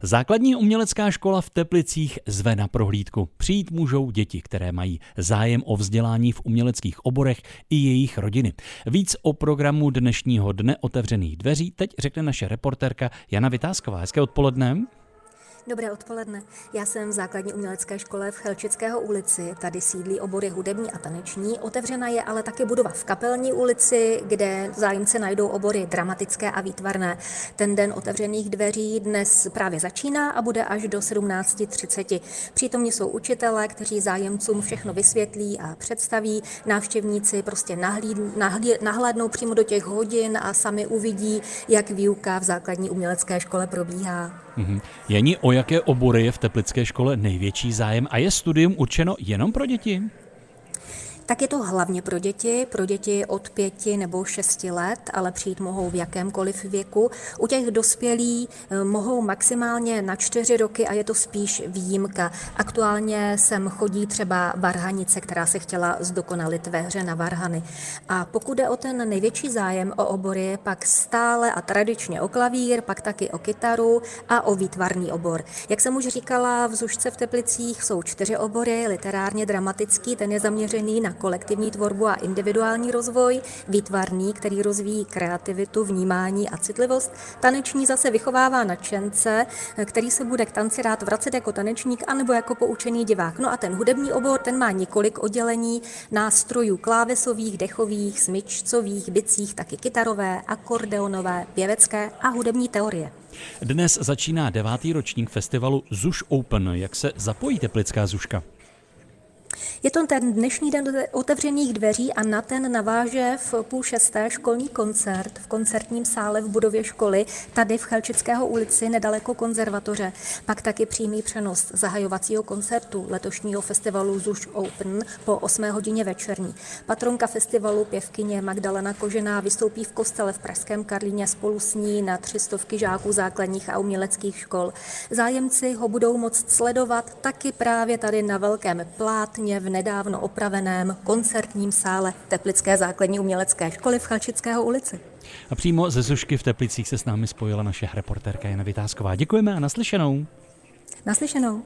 Základní umělecká škola v Teplicích zve na prohlídku. Přijít můžou děti, které mají zájem o vzdělání v uměleckých oborech i jejich rodiny. Víc o programu dnešního dne otevřených dveří teď řekne naše reportérka Jana Vytázková. Hezké odpoledne. Dobré odpoledne. Já jsem v základní umělecké škole v Chelčického ulici. Tady sídlí obory hudební a taneční. Otevřena je ale taky budova v Kapelní ulici, kde zájemci najdou obory dramatické a výtvarné. Ten den otevřených dveří dnes právě začíná a bude až do 17:30. Přítomně jsou učitelé, kteří zájemcům všechno vysvětlí a představí. Návštěvníci prostě nahlédnou přímo do těch hodin a sami uvidí, jak výuka v základní umělecké škole probíhá. Jani, o jaké obory je v teplické škole největší zájem a je studium určeno jenom pro děti? Tak je to hlavně pro děti od 5 nebo 6 let, ale přijít mohou v jakémkoliv věku. U těch dospělých mohou maximálně na 4 roky a je to spíš výjimka. Aktuálně sem chodí třeba varhanice, která se chtěla zdokonalit ve hře na varhany. A pokud jde o ten největší zájem o obory, pak stále a tradičně o klavír, pak taky o kytaru a o výtvarný obor. Jak jsem už říkala, v Zušce v Teplicích jsou 4 obory, literárně dramatický, ten je zaměřený na kolektivní tvorbu a individuální rozvoj, výtvarný, který rozvíjí kreativitu, vnímání a citlivost, taneční zase vychovává nadšence, který se bude k tanci rád vracet jako tanečník anebo jako poučený divák. No a ten hudební obor, ten má několik oddělení nástrojů klávesových, dechových, smyčcových, bicích, taky kytarové, akordeonové, pěvecké a hudební teorie. Dnes začíná 9. ročník festivalu Zuš Open. Jak se zapojí teplická Zuška? Je to ten dnešní den otevřených dveří a na ten naváže v 5:30 školní koncert v koncertním sále v budově školy, tady v Chelčického ulici, nedaleko konzervatoře. Pak taky přímý přenos zahajovacího koncertu letošního festivalu Zuš Open po 8 hodině večerní. Patronka festivalu, pěvkyně Magdalena Kožená, vystoupí v kostele v pražském Karlíně spolu s ní na 300 žáků základních a uměleckých škol. Zájemci ho budou moct sledovat taky právě tady na velkém plátně v nedávno opraveném koncertním sále Teplické základní umělecké školy v Chelčického ulici. A přímo ze Zušky v Teplicích se s námi spojila naše reportérka Jana Vytázková. Děkujeme a naslyšenou. Naslyšenou.